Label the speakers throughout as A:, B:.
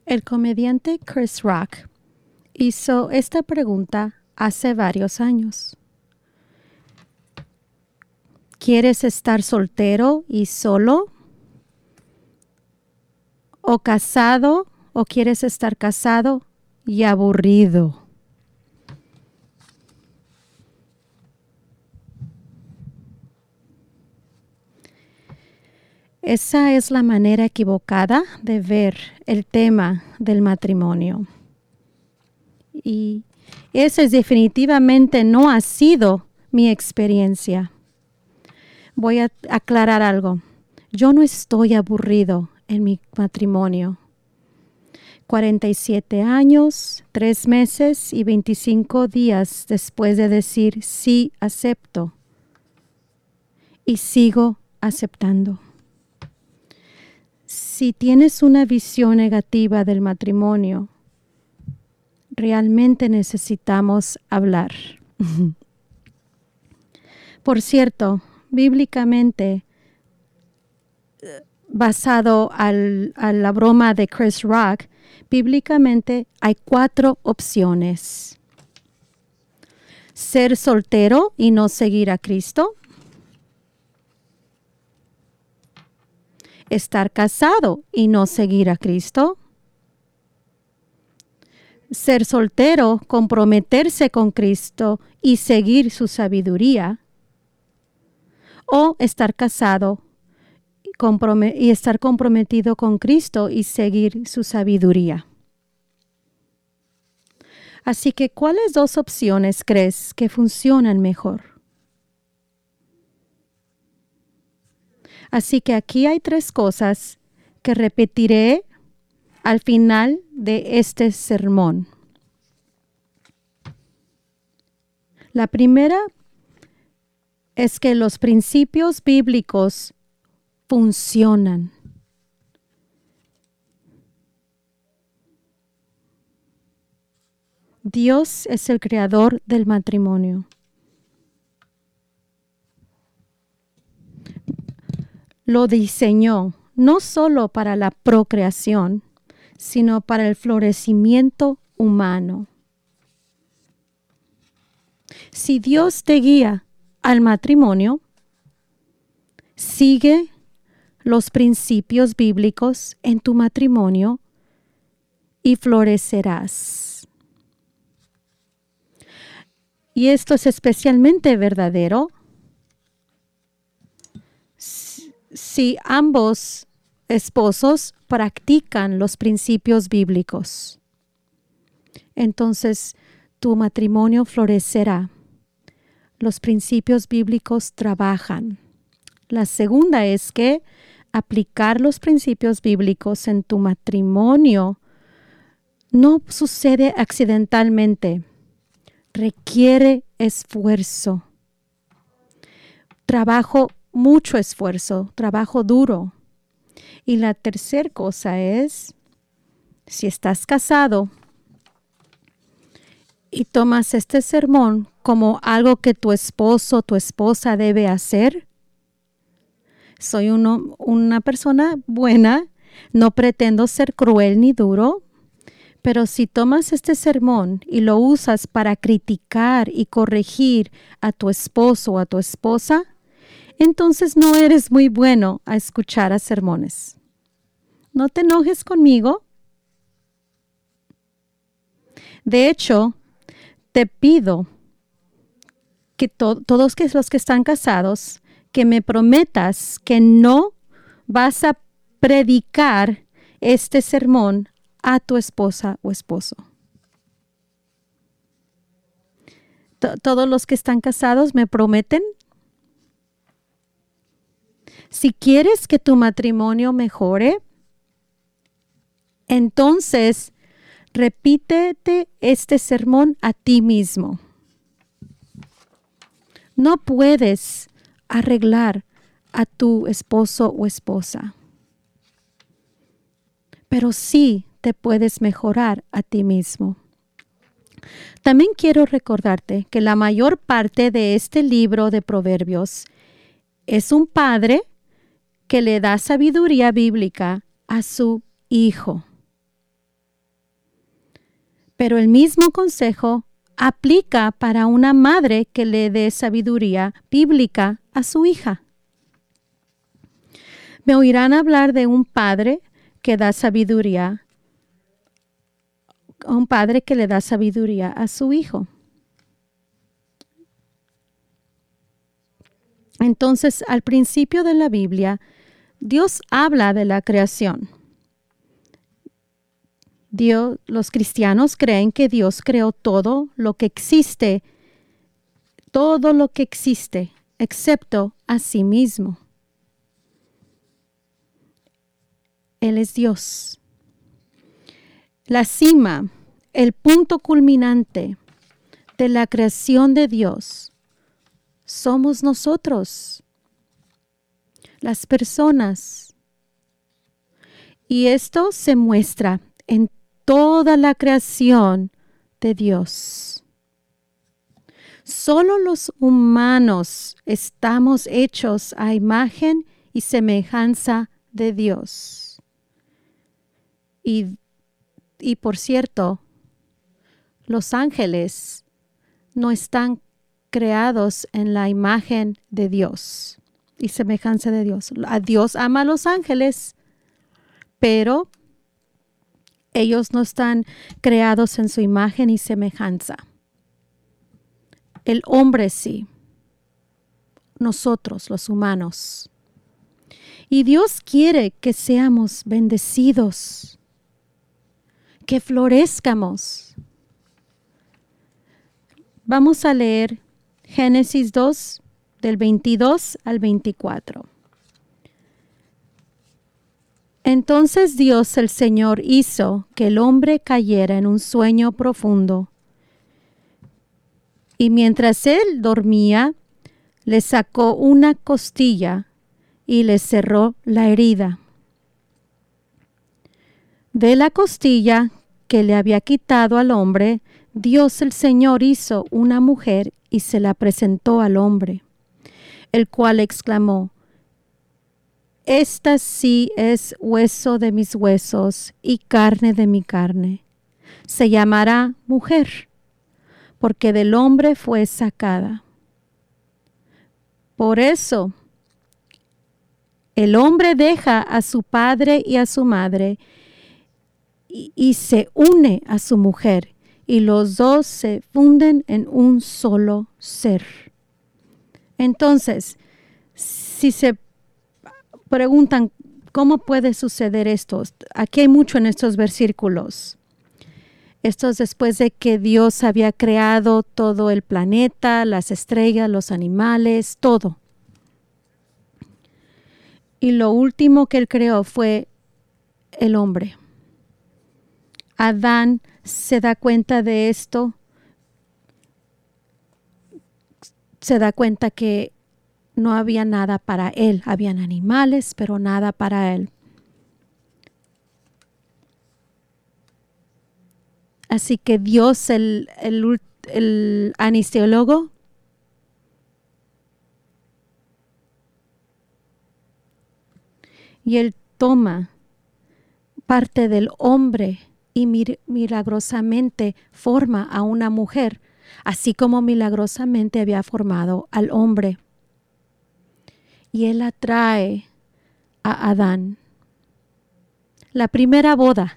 A: El comediante Chris Rock hizo esta pregunta hace varios años. ¿Quieres estar soltero y solo? ¿O casado? ¿O quieres estar casado y aburrido? Esa es la manera equivocada de ver el tema del matrimonio. Y esa definitivamente no ha sido mi experiencia. Voy a aclarar algo. Yo no estoy aburrido en mi matrimonio. 47 años, 3 meses y 25 días después de decir sí, acepto. Y sigo aceptando. Si tienes una visión negativa del matrimonio, realmente necesitamos hablar. Por cierto, bíblicamente, basado a la broma de Chris Rock, bíblicamente hay 4 opciones. Ser soltero y no seguir a Cristo. Estar casado y no seguir a Cristo. Ser soltero, comprometerse con Cristo y seguir su sabiduría. O estar casado y estar comprometido con Cristo y seguir su sabiduría. Así que, ¿cuáles 2 opciones crees que funcionan mejor? Así que aquí hay 3 cosas que repetiré al final de este sermón. La primera es que los principios bíblicos funcionan. Dios es el creador del matrimonio. Lo diseñó no solo para la procreación, sino para el florecimiento humano. Si Dios te guía al matrimonio, sigue los principios bíblicos en tu matrimonio y florecerás. Y esto es especialmente verdadero si ambos esposos practican los principios bíblicos. Entonces, tu matrimonio florecerá. Los principios bíblicos trabajan. La segunda es que aplicar los principios bíblicos en tu matrimonio no sucede accidentalmente. Requiere esfuerzo. Mucho esfuerzo, trabajo duro. Y la tercera cosa es, si estás casado y tomas este sermón como algo que tu esposo o tu esposa debe hacer, soy una persona buena, no pretendo ser cruel ni duro, pero si tomas este sermón y lo usas para criticar y corregir a tu esposo o a tu esposa, entonces no eres muy bueno a escuchar a sermones. No te enojes conmigo. De hecho, te pido que todos los que están casados, que me prometas que no vas a predicar este sermón a tu esposa o esposo. Todos los que están casados me prometen. Si quieres que tu matrimonio mejore, entonces repítete este sermón a ti mismo. No puedes arreglar a tu esposo o esposa, pero sí te puedes mejorar a ti mismo. También quiero recordarte que la mayor parte de este libro de Proverbios es un padre que le da sabiduría bíblica a su hijo. Pero el mismo consejo aplica para una madre que le dé sabiduría bíblica a su hija. Me oirán hablar de un padre que da sabiduría, un padre que le da sabiduría a su hijo. Entonces, al principio de la Biblia, Dios habla de la creación. Los cristianos creen que Dios creó todo lo que existe, excepto a sí mismo. Él es Dios. La cima, el punto culminante de la creación de Dios, somos nosotros, las personas. Y esto se muestra en toda la creación de Dios. Solo los humanos estamos hechos a imagen y semejanza de Dios. Y por cierto, los ángeles no están creados en la imagen de Dios y semejanza de Dios. Dios ama a los ángeles, pero ellos no están creados en su imagen y semejanza. El hombre sí. Nosotros, los humanos. Y Dios quiere que seamos bendecidos, que florezcamos. Vamos a leer Génesis 2, del 22 al 24. Entonces Dios el Señor hizo que el hombre cayera en un sueño profundo. Y mientras él dormía, le sacó una costilla y le cerró la herida. De la costilla que le había quitado al hombre, Dios el Señor hizo una mujer y se la presentó al hombre, el cual exclamó: Esta sí es hueso de mis huesos y carne de mi carne. Se llamará mujer, porque del hombre fue sacada. Por eso, el hombre deja a su padre y a su madre y se une a su mujer, y los dos se funden en un solo ser. Entonces, si se preguntan cómo puede suceder esto, aquí hay mucho en estos versículos. Esto es después de que Dios había creado todo el planeta, las estrellas, los animales, todo. Y lo último que Él creó fue el hombre. Adán se da cuenta de esto, se da cuenta que no había nada para él. Habían animales, pero nada para él. Así que Dios, el anestesiólogo, y él toma parte del hombre y milagrosamente forma a una mujer, así como milagrosamente había formado al hombre. Y él atrae a Adán. La primera boda.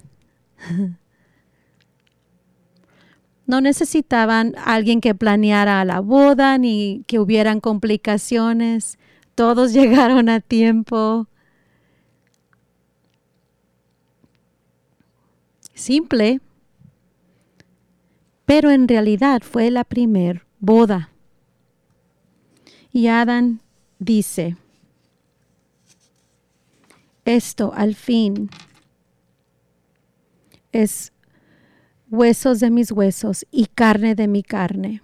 A: No necesitaban alguien que planeara la boda ni que hubieran complicaciones. Todos llegaron a tiempo. Simple. Pero en realidad fue la primer boda. Y Adán dice: esto al fin es huesos de mis huesos y carne de mi carne.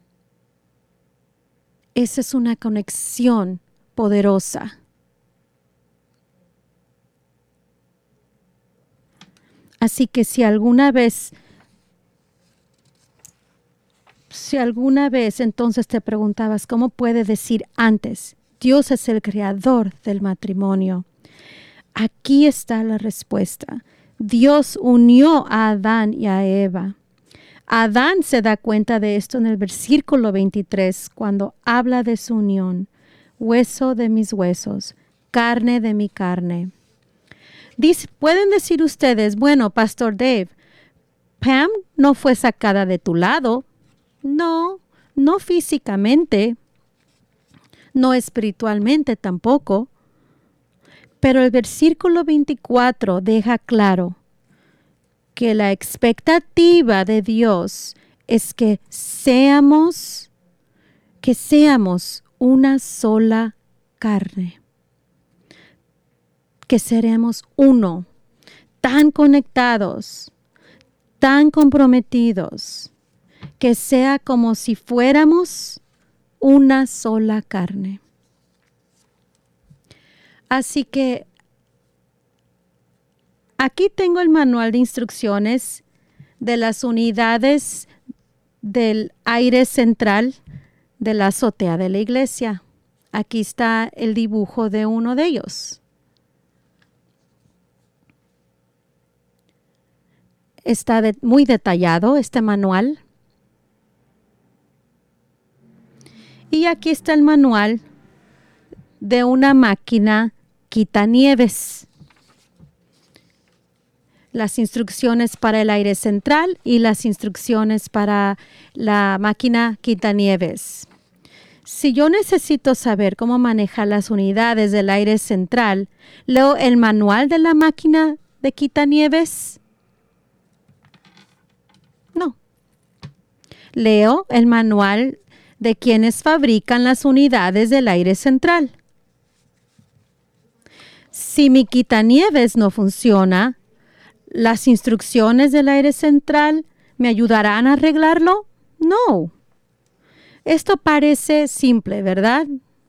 A: Esa es una conexión poderosa. Así que si alguna vez entonces te preguntabas cómo puede decir antes, Dios es el creador del matrimonio. Aquí está la respuesta. Dios unió a Adán y a Eva Adán se da cuenta de esto en el versículo 23, cuando habla de su unión. Hueso de mis huesos, carne de mi carne. Pueden decir ustedes, bueno, Pastor Dave, Pam no fue sacada de tu lado. No, no físicamente, no espiritualmente tampoco. Pero el versículo 24 deja claro que la expectativa de Dios es que seamos una sola carne. Que seremos uno, tan conectados, tan comprometidos, que sea como si fuéramos una sola carne. Así que aquí tengo el manual de instrucciones de las unidades del aire central de la azotea de la iglesia. Aquí está el dibujo de uno de ellos. Está muy detallado este manual. Y aquí está el manual de una máquina quitanieves. Las instrucciones para el aire central y las instrucciones para la máquina quitanieves. Si yo necesito saber cómo manejar las unidades del aire central, ¿leo el manual de la máquina de quitanieves? No. Leo el manual de quienes fabrican las unidades del aire central. Si mi quitanieves no funciona, ¿las instrucciones del aire central me ayudarán a arreglarlo? No. Esto parece simple, ¿verdad?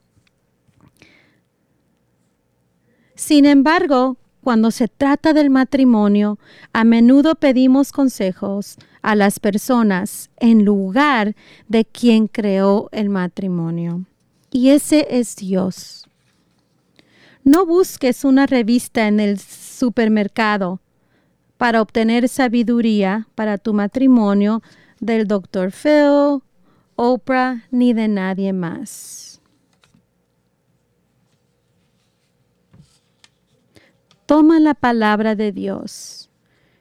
A: Sin embargo, cuando se trata del matrimonio, a menudo pedimos consejos a las personas en lugar de quien creó el matrimonio. Y ese es Dios. No busques una revista en el supermercado para obtener sabiduría para tu matrimonio del Dr. Phil, Oprah, ni de nadie más. Toma la palabra de Dios.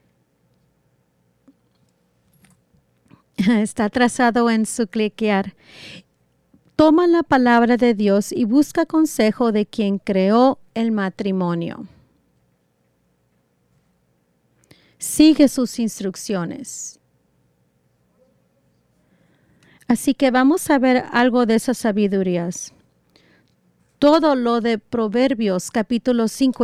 A: Está trazado en su cliquear. Toma la palabra de Dios y busca consejo de quien creó el matrimonio. Sigue sus instrucciones. Así que vamos a ver algo de esas sabidurías. Todo lo de Proverbios capítulo 5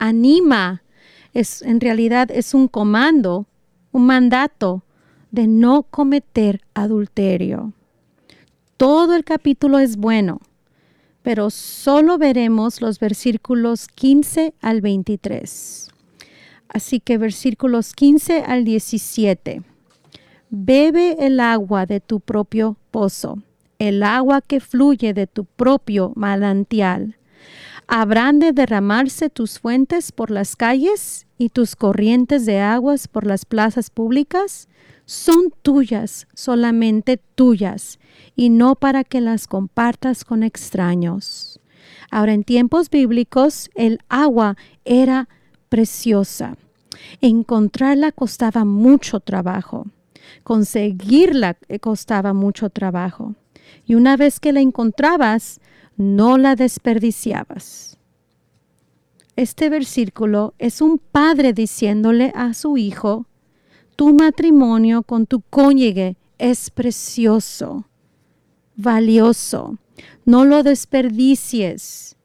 A: en realidad es un comando, un mandato de no cometer adulterio. Todo el capítulo es bueno, pero solo veremos los versículos 15 al 23. Así que versículos 15 al 17. Bebe el agua de tu propio pozo, el agua que fluye de tu propio manantial. ¿Habrán de derramarse tus fuentes por las calles y tus corrientes de aguas por las plazas públicas? Son tuyas, solamente tuyas, y no para que las compartas con extraños. Ahora, en tiempos bíblicos, el agua era preciosa. Encontrarla costaba mucho trabajo. Conseguirla costaba mucho trabajo. Y una vez que la encontrabas, no la desperdiciabas. Este versículo es un padre diciéndole a su hijo: tu matrimonio con tu cónyuge es precioso, valioso. No lo desperdicies.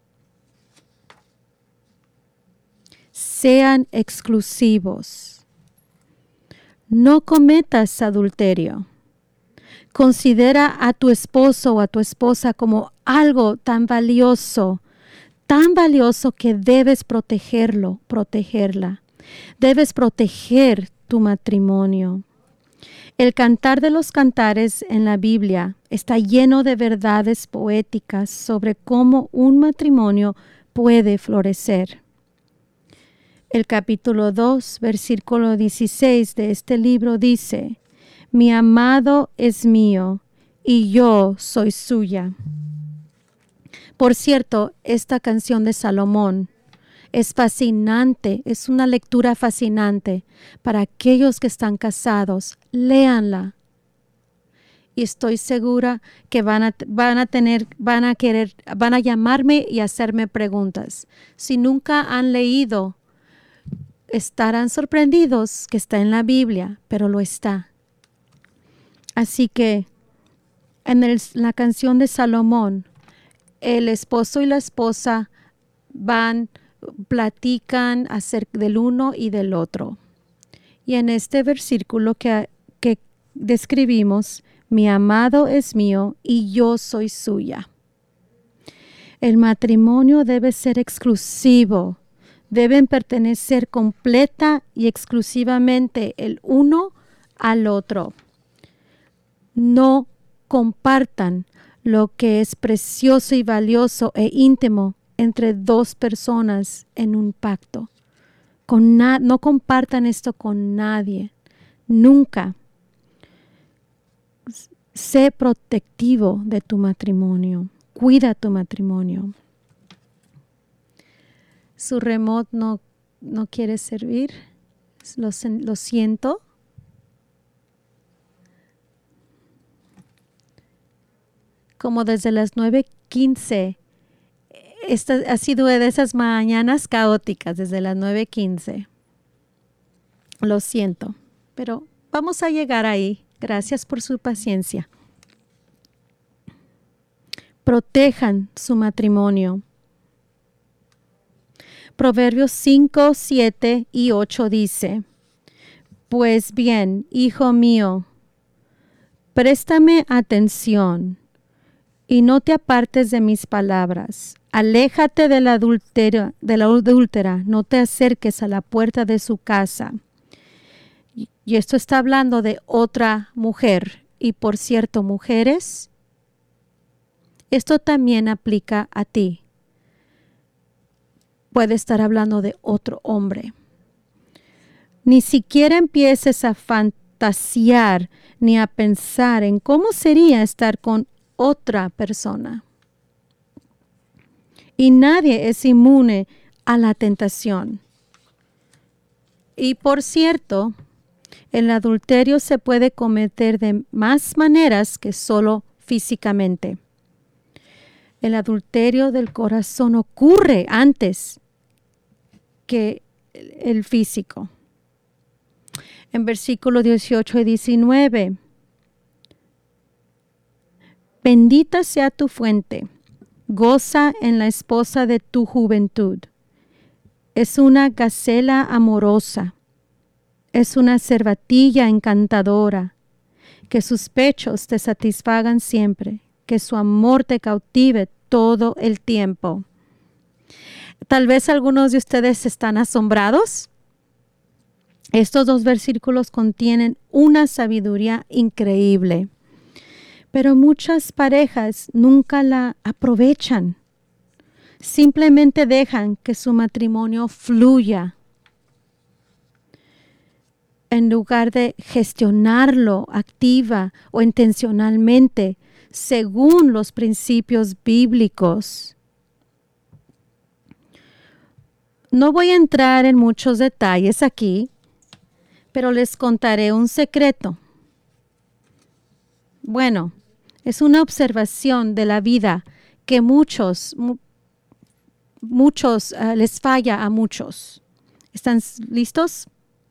A: Sean exclusivos. No cometas adulterio. Considera a tu esposo o a tu esposa como algo tan valioso que debes protegerla. Debes proteger tu matrimonio. El Cantar de los Cantares en la Biblia está lleno de verdades poéticas sobre cómo un matrimonio puede florecer. El capítulo 2, versículo 16 de este libro dice: Mi amado es mío y yo soy suya. Por cierto, esta canción de Salomón es fascinante, es una lectura fascinante para aquellos que están casados. Léanla. Y estoy segura que van a llamarme y hacerme preguntas. Si nunca han leído, estarán sorprendidos que está en la Biblia, pero lo está. Así que en la canción de Salomón, el esposo y la esposa platican acerca del uno y del otro. Y en este versículo que describimos, mi amado es mío y yo soy suya. El matrimonio debe ser exclusivo. Deben pertenecer completa y exclusivamente el uno al otro. No compartan lo que es precioso y valioso e íntimo entre dos personas en un pacto. No compartan esto con nadie. Nunca. Sé protectivo de tu matrimonio. Cuida tu matrimonio. Su remote no quiere servir. Lo siento. Como desde las 9:15. Esta ha sido de esas mañanas caóticas, desde las 9:15. Lo siento, pero vamos a llegar ahí. Gracias por su paciencia. Protejan su matrimonio. Proverbios 5, 7 y 8 dice: Pues bien, hijo mío, préstame atención y no te apartes de mis palabras. Aléjate de la adúltera, no te acerques a la puerta de su casa. Y esto está hablando de otra mujer. Y por cierto, mujeres, esto también aplica a ti. Puede estar hablando de otro hombre. Ni siquiera empieces a fantasear ni a pensar en cómo sería estar con otra persona. Y nadie es inmune a la tentación. Y por cierto, el adulterio se puede cometer de más maneras que solo físicamente. El adulterio del corazón ocurre antes que el físico. En versículos 18 y 19. Bendita sea tu fuente, goza en la esposa de tu juventud. Es una gacela amorosa, es una cervatilla encantadora, que sus pechos te satisfagan siempre, que su amor te cautive todo el tiempo. Tal vez algunos de ustedes están asombrados. Estos dos versículos contienen una sabiduría increíble, pero muchas parejas nunca la aprovechan. Simplemente dejan que su matrimonio fluya en lugar de gestionarlo activa o intencionalmente según los principios bíblicos. No voy a entrar en muchos detalles aquí, pero les contaré un secreto. Bueno, es una observación de la vida que muchos les falla a muchos. ¿Están listos?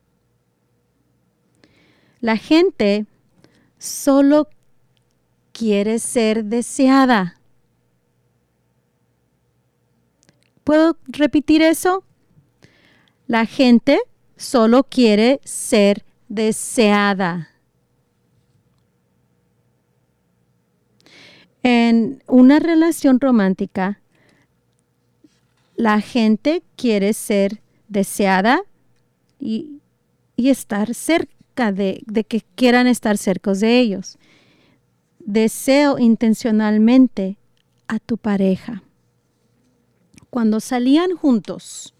A: La gente solo quiere ser deseada. ¿Puedo repetir eso? La gente solo quiere ser deseada. En una relación romántica, la gente quiere ser deseada y estar cerca de que quieran estar cerca de ellos. Deseo intencionalmente a tu pareja. Cuando salían juntos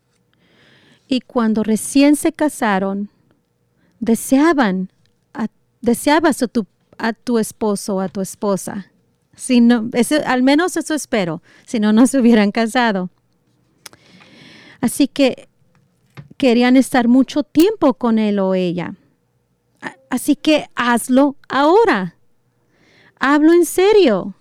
A: y cuando recién se casaron, deseaban deseabas a tu esposo o a tu esposa. Si no, al menos eso espero, si no, no se hubieran casado. Así que querían estar mucho tiempo con él o ella. Así que hazlo ahora. Hablo en serio.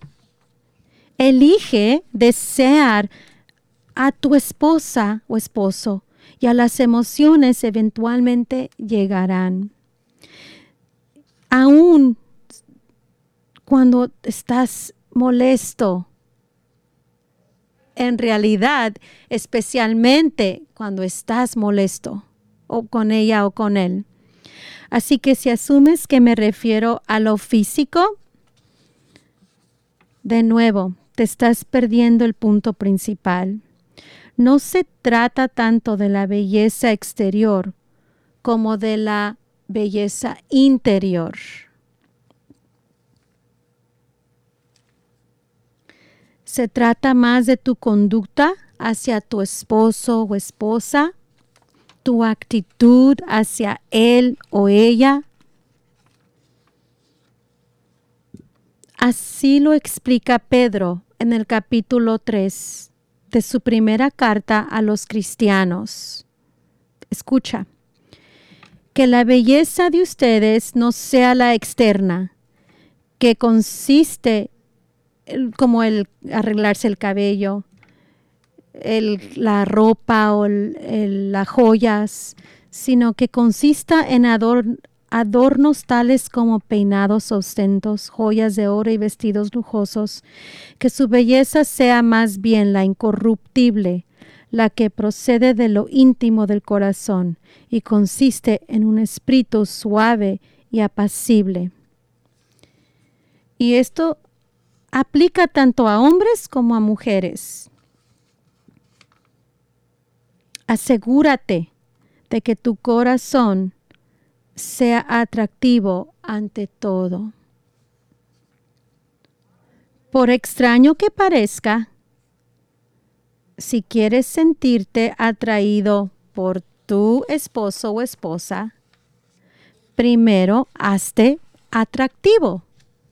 A: Elige desear a tu esposa o esposo y a las emociones eventualmente llegarán. Aún cuando estás molesto, en realidad, especialmente cuando estás molesto o con ella o con él. Así que si asumes que me refiero a lo físico, de nuevo, te estás perdiendo el punto principal. No se trata tanto de la belleza exterior como de la belleza interior. Se trata más de tu conducta hacia tu esposo o esposa, tu actitud hacia él o ella. Así lo explica Pedro en el capítulo 3 de su primera carta a los cristianos. Escucha, que la belleza de ustedes no sea la externa, que consiste como el arreglarse el cabello, la ropa o las joyas, sino que consista en adornos tales como peinados, ostentos, joyas de oro y vestidos lujosos, que su belleza sea más bien la incorruptible, la que procede de lo íntimo del corazón y consiste en un espíritu suave y apacible. Y esto aplica tanto a hombres como a mujeres. Asegúrate de que tu corazón sea atractivo ante todo. Por extraño que parezca, si quieres sentirte atraído por tu esposo o esposa, primero hazte atractivo.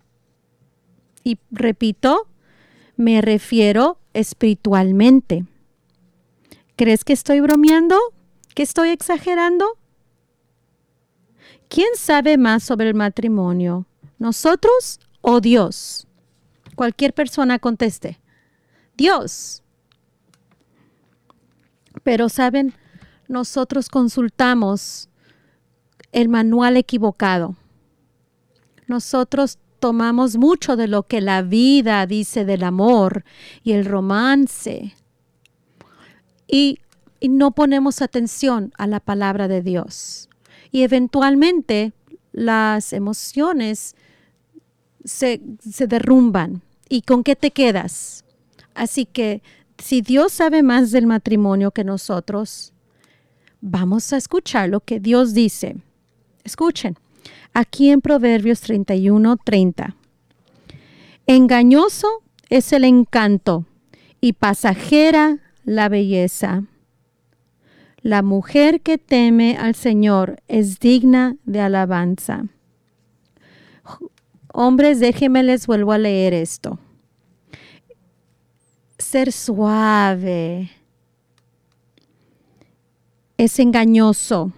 A: Y repito, me refiero espiritualmente. ¿Crees que estoy bromeando? ¿Que estoy exagerando? ¿Quién sabe más sobre el matrimonio? ¿Nosotros o Dios? Cualquier persona conteste. Dios. Pero saben, nosotros consultamos el manual equivocado. Nosotros tomamos mucho de lo que la vida dice del amor y el romance y no ponemos atención a la palabra de Dios. Y eventualmente las emociones se derrumban. ¿Y con qué te quedas? Así que si Dios sabe más del matrimonio que nosotros, vamos a escuchar lo que Dios dice. Escuchen, aquí en Proverbios 31:30. Engañoso es el encanto y pasajera la belleza. La mujer que teme al Señor es digna de alabanza. Hombres, déjenme les vuelvo a leer esto. Ser suave es engañoso.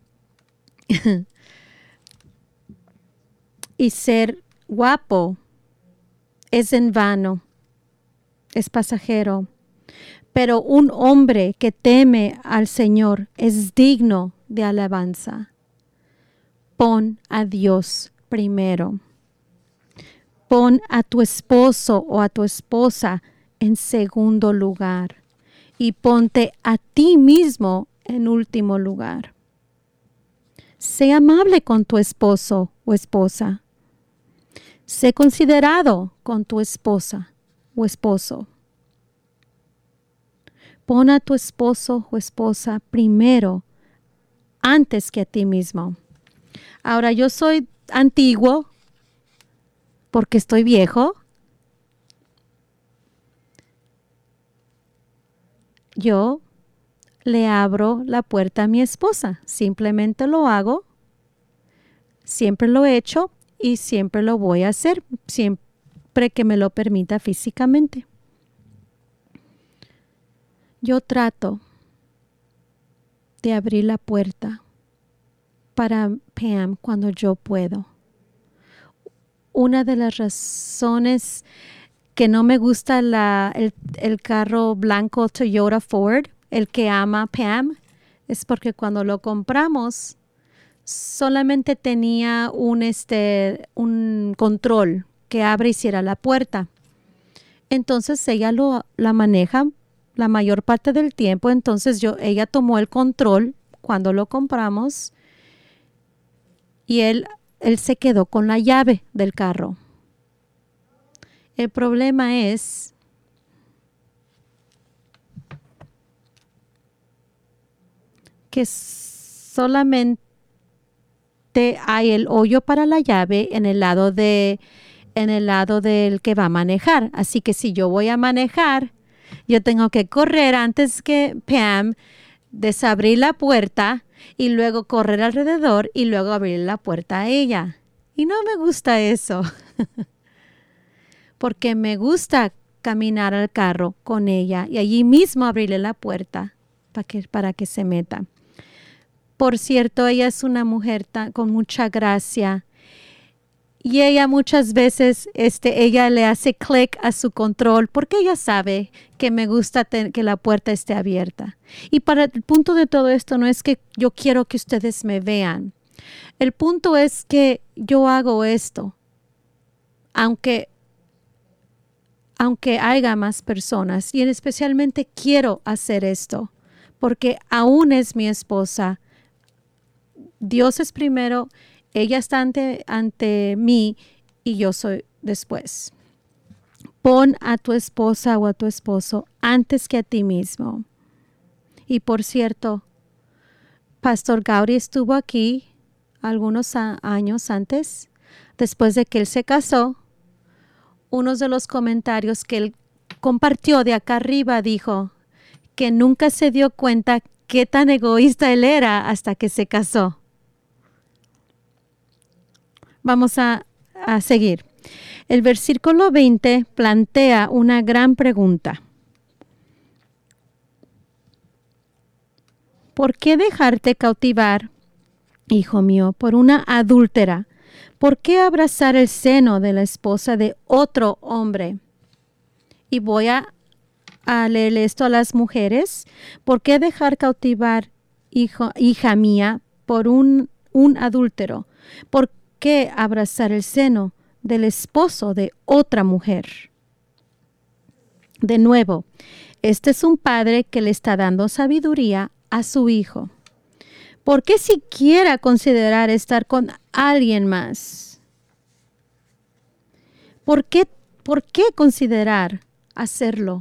A: Y ser guapo es en vano, es pasajero. Pero un hombre que teme al Señor es digno de alabanza. Pon a Dios primero. Pon a tu esposo o a tu esposa en segundo lugar. Y ponte a ti mismo en último lugar. Sé amable con tu esposo o esposa. Sé considerado con tu esposa o esposo. Pon a tu esposo o esposa primero antes que a ti mismo. Ahora, yo soy antiguo porque estoy viejo. Yo le abro la puerta a mi esposa. Simplemente lo hago. Siempre lo he hecho y siempre lo voy a hacer, siempre que me lo permita físicamente. Yo trato de abrir la puerta para Pam cuando yo puedo. Una de las razones que no me gusta el carro blanco Toyota Ford, el que ama Pam, es porque cuando lo compramos solamente tenía un control que abre y cierra la puerta. Entonces ella la maneja la mayor parte del tiempo. Entonces ella tomó el control cuando lo compramos y él se quedó con la llave del carro. El problema es que solamente hay el hoyo para la llave en el lado del que va a manejar. Así que si yo voy a manejar, yo tengo que correr antes que Pam, desabrir la puerta y luego correr alrededor y luego abrir la puerta a ella. Y no me gusta eso. Porque me gusta caminar al carro con ella y allí mismo abrirle la puerta para que se meta. Por cierto, ella es una mujer con mucha gracia y ella muchas veces ella le hace clic a su control porque ella sabe que me gusta que la puerta esté abierta. Y para el punto de todo esto no es que yo quiero que ustedes me vean. El punto es que yo hago esto, aunque haya más personas, y especialmente quiero hacer esto porque aún es mi esposa. Dios es primero, ella está ante mí y yo soy después. Pon a tu esposa o a tu esposo antes que a ti mismo. Y por cierto, Pastor Gauri estuvo aquí algunos años antes, después de que él se casó. Uno de los comentarios que él compartió de acá arriba dijo que nunca se dio cuenta qué tan egoísta él era hasta que se casó. Vamos a seguir. El versículo 20 plantea una gran pregunta. ¿Por qué dejarte cautivar, hijo mío, por una adúltera? ¿Por qué abrazar el seno de la esposa de otro hombre? Y voy a leerle esto a las mujeres. ¿Por qué dejar cautivar, hija mía, por un adúltero? ¿Por qué abrazar el seno del esposo de otra mujer? De nuevo, este es un padre que le está dando sabiduría a su hijo. ¿Por qué siquiera considerar estar con alguien más? ¿Por qué considerar hacerlo?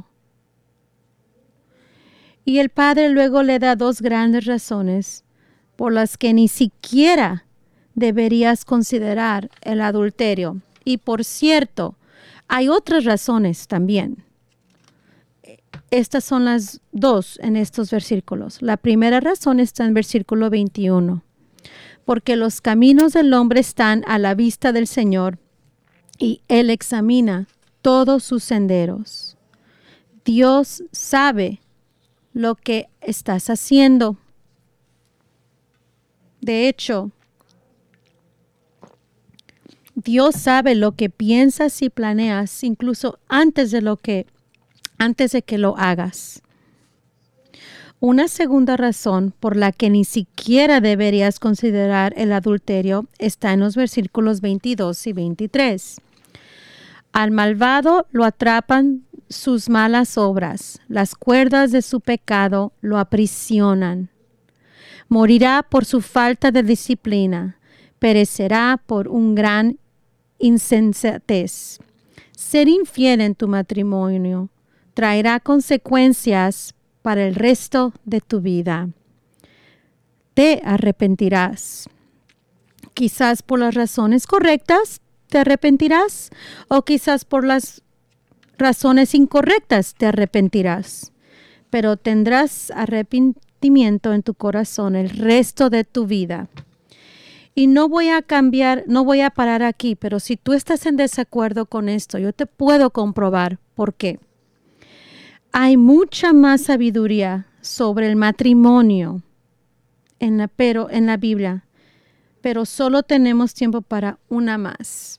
A: Y el padre luego le da dos grandes razones por las que ni siquiera deberías considerar el adulterio. Y por cierto, hay otras razones también. Estas son las dos en estos versículos. La primera razón está en versículo 21. Porque los caminos del hombre están a la vista del Señor y Él examina todos sus senderos. Dios sabe lo que estás haciendo. De hecho, Dios sabe lo que piensas y planeas incluso antes de que lo hagas. Una segunda razón por la que ni siquiera deberías considerar el adulterio está en los versículos 22 y 23. Al malvado lo atrapan sus malas obras, las cuerdas de su pecado lo aprisionan. Morirá por su falta de disciplina, perecerá por un gran insensatez. Ser infiel en tu matrimonio traerá consecuencias para el resto de tu vida. Te arrepentirás. Quizás por las razones correctas te arrepentirás, o quizás por las razones incorrectas te arrepentirás. Pero tendrás arrepentimiento en tu corazón el resto de tu vida. Y no voy a cambiar, no voy a parar aquí, pero si tú estás en desacuerdo con esto, yo te puedo comprobar por qué. Hay mucha más sabiduría sobre el matrimonio en la Biblia, pero solo tenemos tiempo para una más.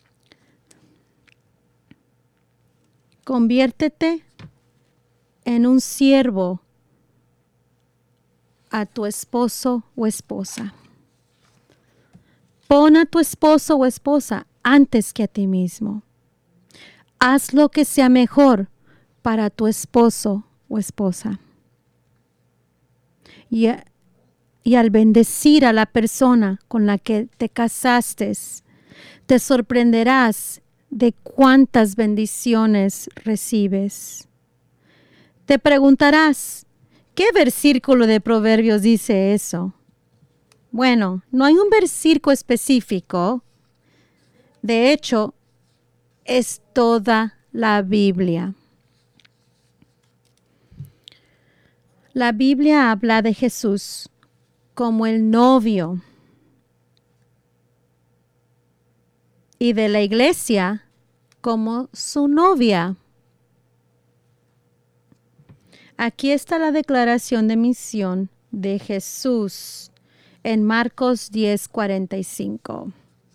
A: Conviértete en un siervo a tu esposo o esposa. Pon a tu esposo o esposa antes que a ti mismo. Haz lo que sea mejor para tu esposo o esposa. Y al bendecir a la persona con la que te casaste, te sorprenderás de cuántas bendiciones recibes. Te preguntarás, ¿qué versículo de Proverbios dice eso? Bueno, no hay un versículo específico. De hecho, es toda la Biblia. La Biblia habla de Jesús como el novio y de la iglesia como su novia. Aquí está la declaración de misión de Jesús en Marcos 10:45.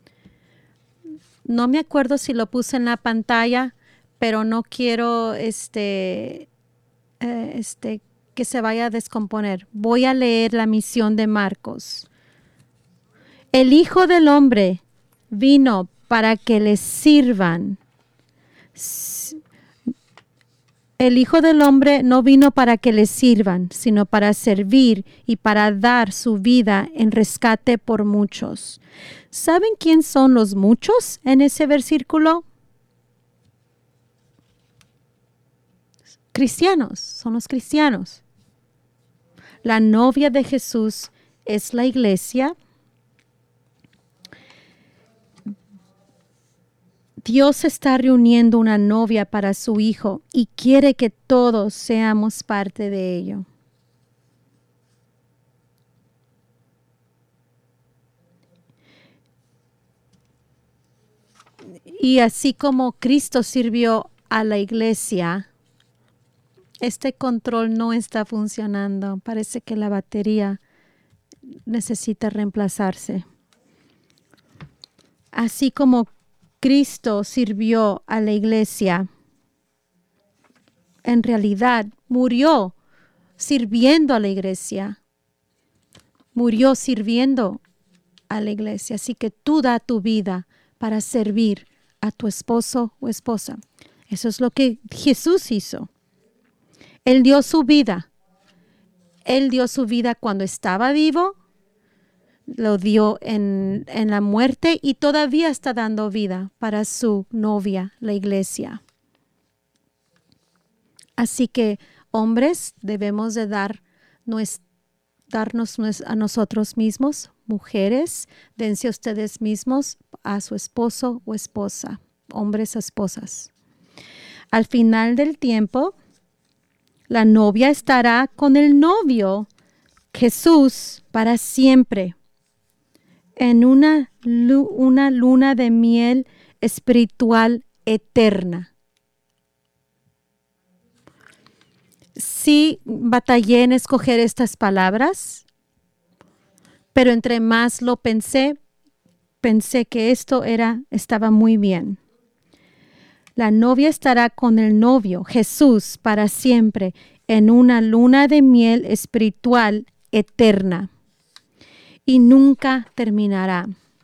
A: No me acuerdo si lo puse en la pantalla, pero no quiero que se vaya a descomponer. Voy a leer la misión de Marcos. El Hijo del Hombre vino para que le sirvan. El Hijo del Hombre no vino para que le sirvan, sino para servir y para dar su vida en rescate por muchos. ¿Saben quién son los muchos en ese versículo? Cristianos, son los cristianos. La novia de Jesús es la iglesia. Dios está reuniendo una novia para su Hijo y quiere que todos seamos parte de ello. Y así como Cristo sirvió a la iglesia, este control no está funcionando. Parece que la batería necesita reemplazarse. Así como Cristo sirvió a la iglesia, en realidad murió sirviendo a la iglesia. Murió sirviendo a la iglesia. Así que tú da tu vida para servir a tu esposo o esposa. Eso es lo que Jesús hizo. Él dio su vida. Él dio su vida cuando estaba vivo. Lo dio en la muerte y todavía está dando vida para su novia, la iglesia. Así que, hombres, debemos de darnos a nosotros mismos. Mujeres, dense a ustedes mismos a su esposo o esposa. Hombres a esposas. Al final del tiempo, la novia estará con el novio, Jesús, para siempre. En una luna de miel espiritual eterna. Sí, batallé en escoger estas palabras, pero entre más lo pensé que esto estaba muy bien. La novia estará con el novio, Jesús, para siempre, en una luna de miel espiritual eterna. Y nunca terminará.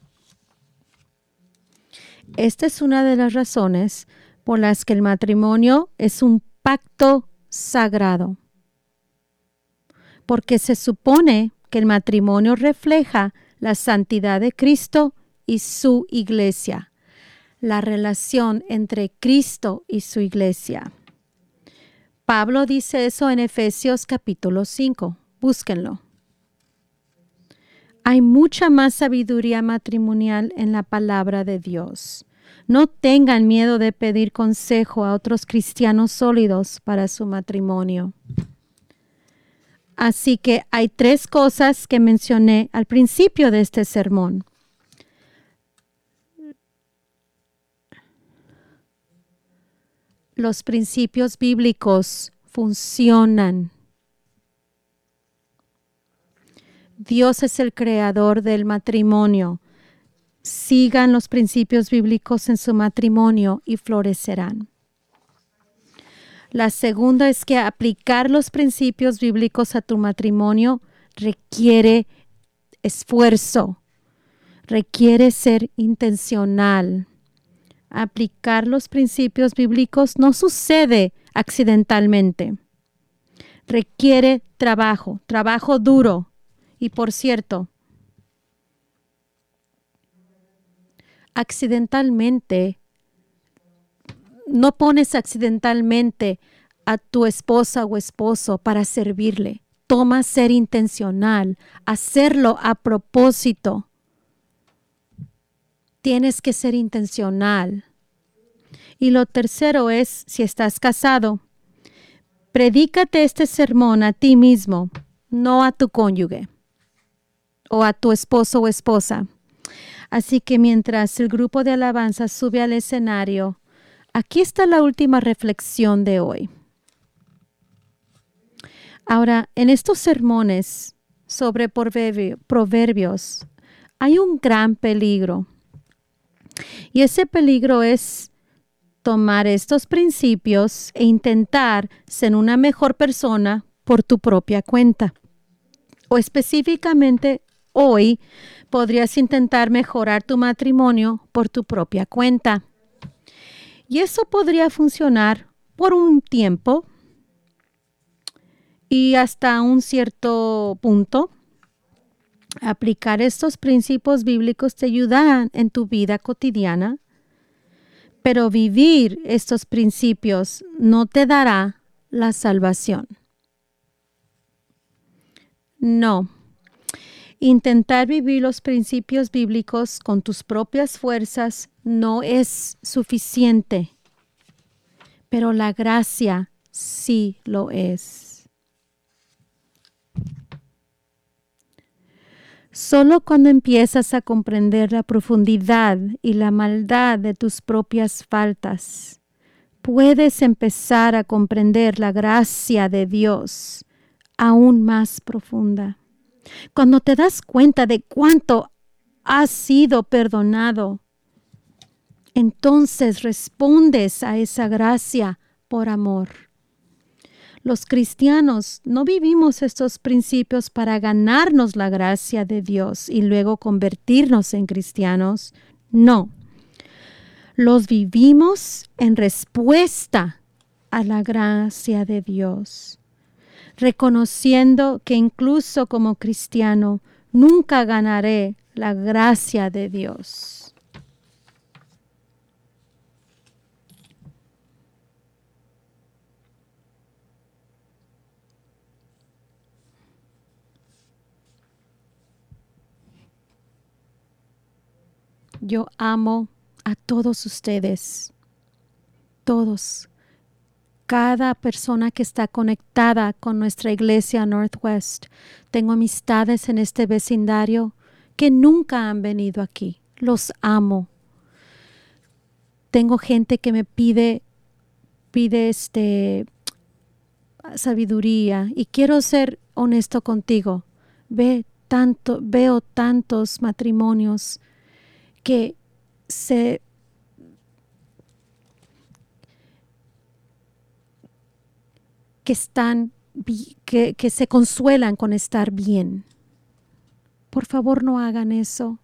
A: Esta es una de las razones por las que el matrimonio es un pacto sagrado. Porque se supone que el matrimonio refleja la santidad de Cristo y su iglesia. La relación entre Cristo y su iglesia. Pablo dice eso en Efesios capítulo 5. Búsquenlo. Hay mucha más sabiduría matrimonial en la palabra de Dios. No tengan miedo de pedir consejo a otros cristianos sólidos para su matrimonio. Así que hay 3 cosas que mencioné al principio de este sermón. Los principios bíblicos funcionan. Dios es el creador del matrimonio. Sigan los principios bíblicos en su matrimonio y florecerán. La segunda es que aplicar los principios bíblicos a tu matrimonio requiere esfuerzo, requiere ser intencional. Aplicar los principios bíblicos no sucede accidentalmente. Requiere trabajo, trabajo duro. Y por cierto, no pones accidentalmente a tu esposa o esposo para servirle. Toma ser intencional, hacerlo a propósito. Tienes que ser intencional. Y lo tercero es, si estás casado, predícate este sermón a ti mismo, no a tu cónyuge o a tu esposo o esposa. Así que mientras el grupo de alabanza sube al escenario, aquí está la última reflexión de hoy. Ahora, en estos sermones sobre proverbios, hay un gran peligro. Y ese peligro es tomar estos principios e intentar ser una mejor persona por tu propia cuenta. O específicamente hoy podrías intentar mejorar tu matrimonio por tu propia cuenta. Y eso podría funcionar por un tiempo y hasta un cierto punto. Aplicar estos principios bíblicos te ayudarán en tu vida cotidiana, pero vivir estos principios no te dará la salvación. No. Intentar vivir los principios bíblicos con tus propias fuerzas no es suficiente, pero la gracia sí lo es. Solo cuando empiezas a comprender la profundidad y la maldad de tus propias faltas, puedes empezar a comprender la gracia de Dios aún más profunda. Cuando te das cuenta de cuánto has sido perdonado, entonces respondes a esa gracia por amor. Los cristianos no vivimos estos principios para ganarnos la gracia de Dios y luego convertirnos en cristianos. No. Los vivimos en respuesta a la gracia de Dios, reconociendo que incluso como cristiano nunca ganaré la gracia de Dios. Yo amo a todos ustedes, todos, cada persona que está conectada con nuestra iglesia Northwest. Tengo amistades en este vecindario que nunca han venido aquí. Los amo. Tengo gente que me pide sabiduría y quiero ser honesto contigo. Veo tantos matrimonios que se consuelan con estar bien. Por favor, no hagan eso.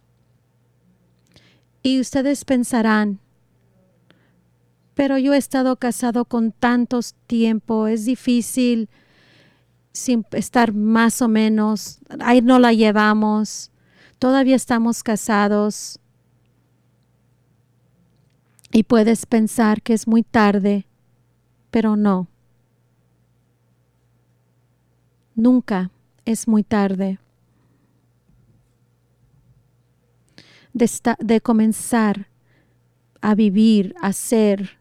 A: Y ustedes pensarán, pero yo he estado casado con tantos tiempo, es difícil sin estar más o menos, ahí no la llevamos, todavía estamos casados. Y puedes pensar que es muy tarde, pero no. Nunca es muy tarde. De comenzar a vivir, a ser.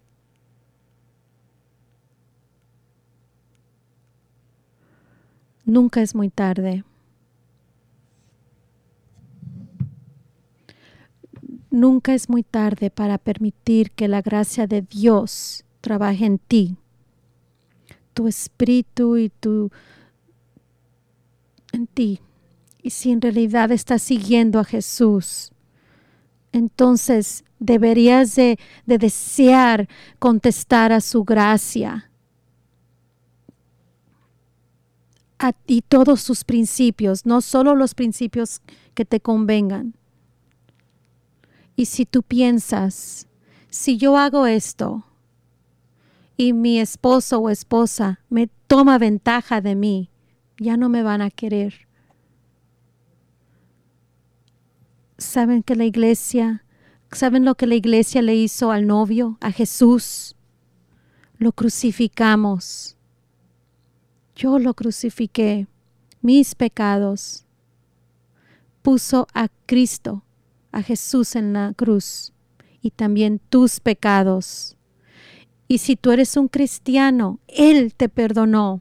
A: Nunca es muy tarde. Nunca es muy tarde para permitir que la gracia de Dios trabaje en ti. Tu espíritu en ti. Y si en realidad estás siguiendo a Jesús, entonces deberías de desear contestar a su gracia y todos sus principios, no solo los principios que te convengan. Y si tú piensas, si yo hago esto y mi esposo o esposa me toma ventaja de mí, ya no me van a querer. ¿Saben lo que la iglesia le hizo al novio, a Jesús? Lo crucificamos. Yo lo crucifiqué, mis pecados. Puso a Cristo, a Jesús en la cruz, y también tus pecados. Y si tú eres un cristiano, Él te perdonó.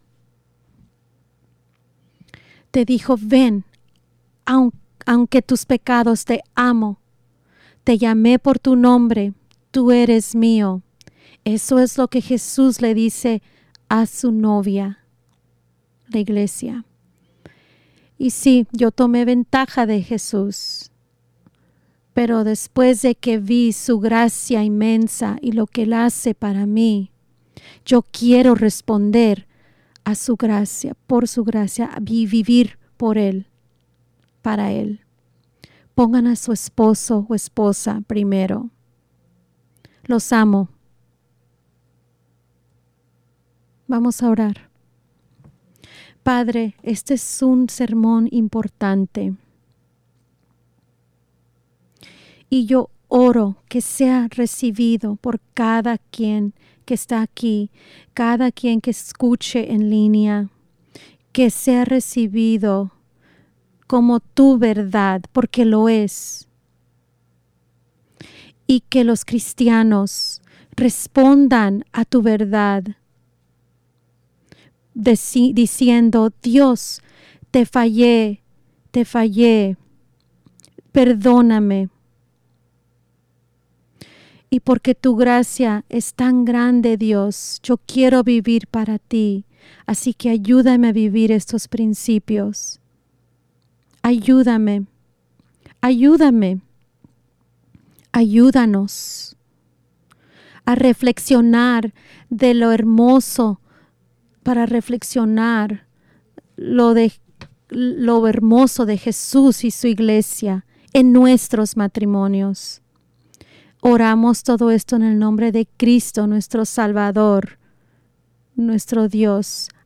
A: Te dijo, ven, aunque tus pecados, te amo. Te llamé por tu nombre, tú eres mío. Eso es lo que Jesús le dice a su novia, la iglesia. Y sí, yo tomé ventaja de Jesús, pero después de que vi su gracia inmensa y lo que Él hace para mí, yo quiero responder a su gracia, por su gracia, y vivir por Él, para Él. Pongan a su esposo o esposa primero. Los amo. Vamos a orar. Padre, este es un sermón importante. Y yo oro que sea recibido por cada quien que está aquí, cada quien que escuche en línea, que sea recibido como tu verdad, porque lo es. Y que los cristianos respondan a tu verdad, diciendo, Dios, te fallé, perdóname. Y porque tu gracia es tan grande, Dios, yo quiero vivir para ti. Así que ayúdame a vivir estos principios. Ayúdame. Ayúdanos a reflexionar de lo hermoso, para reflexionar lo hermoso de Jesús y su iglesia en nuestros matrimonios. Oramos todo esto en el nombre de Cristo, nuestro Salvador, nuestro Dios.